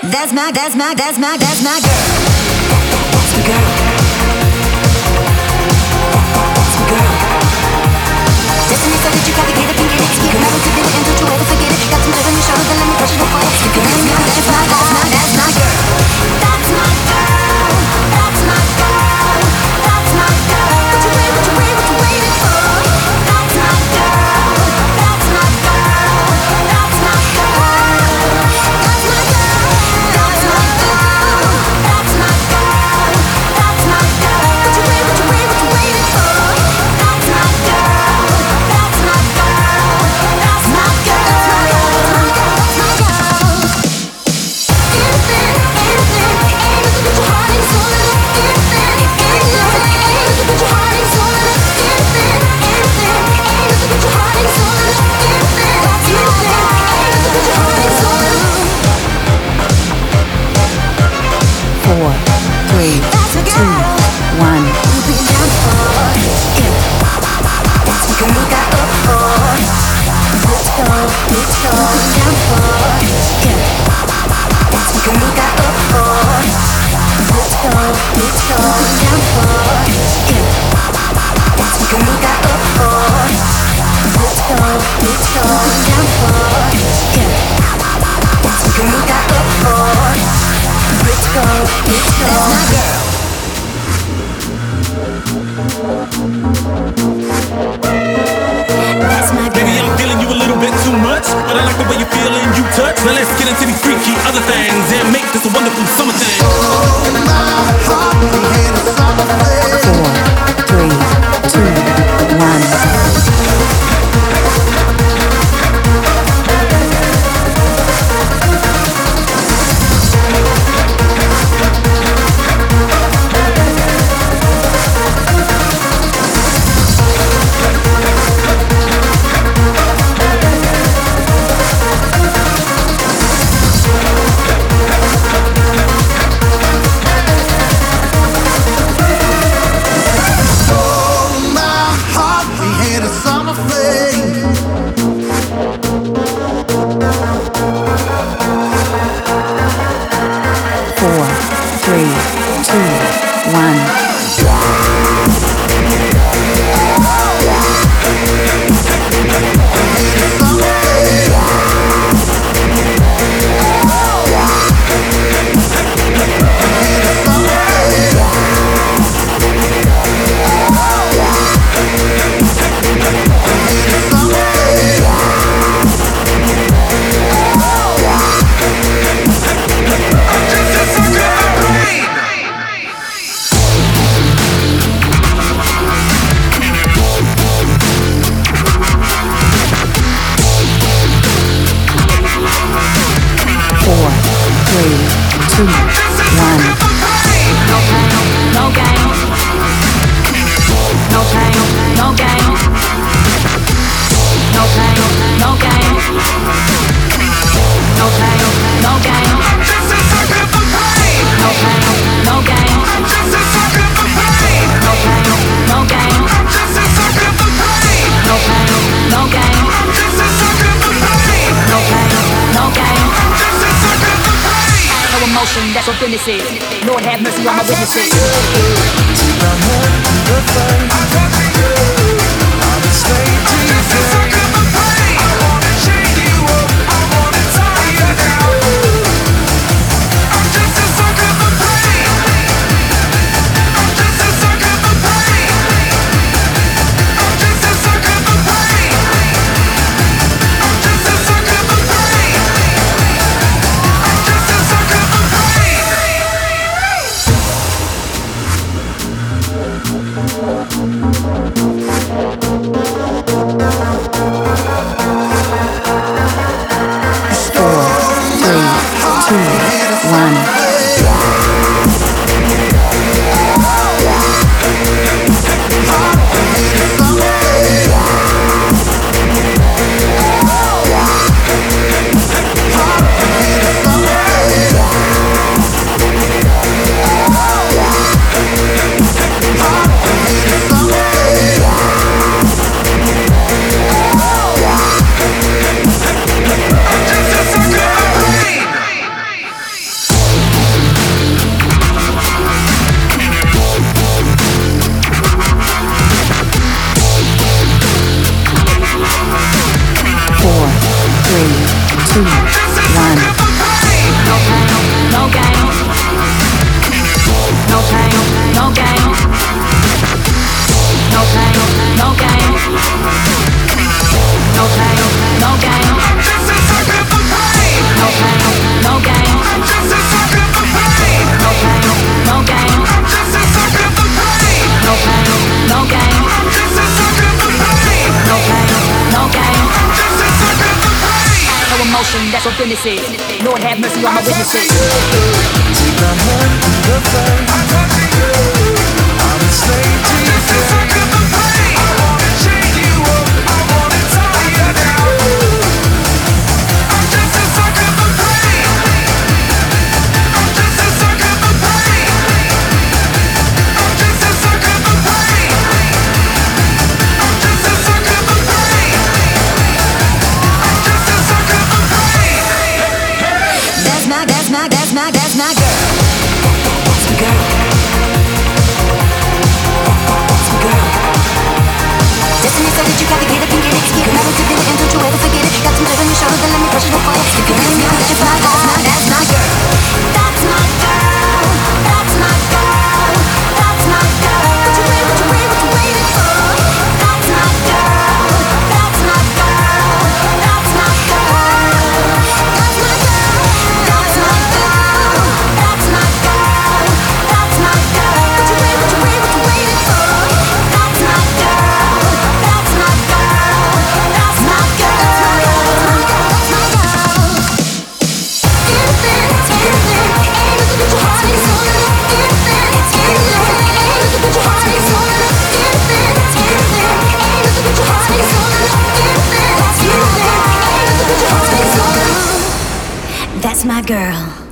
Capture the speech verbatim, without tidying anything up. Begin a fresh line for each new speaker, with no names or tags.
That's my, that's my, that's my, that's my girl. That's my girl. That's my girl. Destiny said that you gotta get up and get it. Get metal to it and don't you ever forget it. Got some love on your shoulder, then let me push it before it's good. That's my, that's my, that's my, that's my girl. That's my girl. That's my girl. That's my girl. What you wait, what you wait, what you waiting for? That's my girl. That's my girl. That's my girl. That's my girl. That's my girl. That's my girl. That's my girl. What you wait, what you wait, what you waiting for? That's my girl. That's my girl. That's my girl. That's my girl. Anything, anything, anything to put your heart and soul in it. Anything, anything, anything to put your heart and soul in it. Anything, anything, anything to put your heart and soul in it. Anything, anything, anything to put your heart and soul in it.
Four, three, two, one.
You been down for, yeah. That's what girl got up for. Let's go, let's go. You been down for, yeah. That's what girl got up for. Let's go, let's go. You been down for, yeah. That's what girl got up for. Let's go, let's go. You been down for, yeah. That's what girl got up for. Let's go, let's go. That's my girl. That's my girl.
Baby, I'm feeling you a little bit too much, but I like the way you feel and you touch. Now let's get into these freaky other things and make this a wonderful summer thing.
Four, three, two, one. Four, three, two, one. Four, three, two, one.
No pain, no gain. No pain, no gain. No pain, no gain. No pain, no gain. No pain, no gain. No pain, no gain. No pain, no gain. No pain, no gain. No emotion, that's what business is. Lord have mercy on my witnesses.
one.
No pain, no gain. No pain, no gain. No pain, no gain. No pain, no gain.
Just a sucker for pain.
No pain, no gain.
Just a sucker for pain.
No pain, no gain.
Just a sucker for pain.
No pain, no gain.
Just a sucker for pain.
No pain, no gain.
Just a sucker for pain.
No emotion, that's what business is. Lord have mercy on my witnesses.
Take my hand to the flame. I'm a slave to your
Just a sucker for pain. I wanna chain you up. I wanna tie you down. I'm just a sucker for pain. I'm just a sucker for pain. I'm just a sucker for pain. I'm just a sucker for pain. I'm just a sucker for pain.
That's my, that's my, that's my, that's my girl. That's my girl. That's my girl. Destiny said that you gotta get up and get it. Get metal to do it and don't you ever forget it. Got some dirt on your shoulder, then let me brush it off. That's my, that's my, that's my girl. That's my girl. That's my girl. That's my girl. What you wait, what you wait, what you waiting for? That's my girl. That's my girl. That's my girl. That's my girl. That's my girl. That's my girl. That's my girl. What you wait, what you wait, what you waiting for? That's my girl. That's my girl. That's my girl. That's my girl. Infant, infant, ain't nothing but your heart and soul. Infant, infant, ain't nothing but your heart and soul. Infant, infant, ain't nothing but your heart and soul. Infant, infant, ain't nothing but your heart and soul. That's my girl.